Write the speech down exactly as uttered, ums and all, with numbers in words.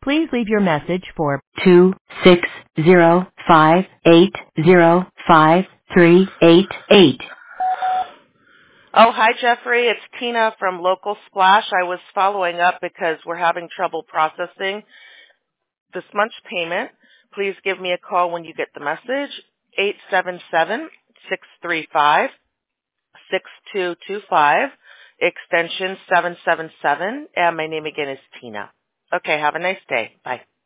Please leave your message for two six zero five eight zero five three eight eight. Oh, hi, Jeffrey. It's Tina from Local Splash. I was following up because we're having trouble processing this month's payment. Please give me a call when you get the message, eight seven seven, six three five, six two two five, extension seven seven seven, and my name again is Tina. Okay, have a nice day. Bye.